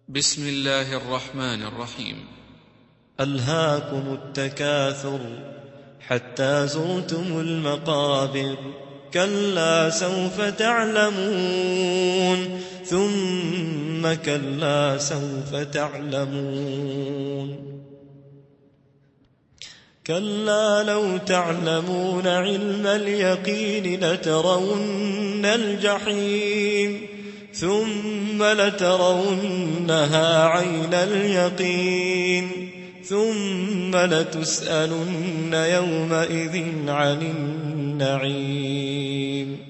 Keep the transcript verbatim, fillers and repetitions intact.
بسم الله الرحمن الرحيم. ألهاكم التكاثر حتى زرتم المقابر، كلا سوف تعلمون ثم كلا سوف تعلمون. كلا لو تعلمون علم اليقين لترون الجحيم ثم لترونها عين اليقين ثم لتسألن يومئذ عن النعيم.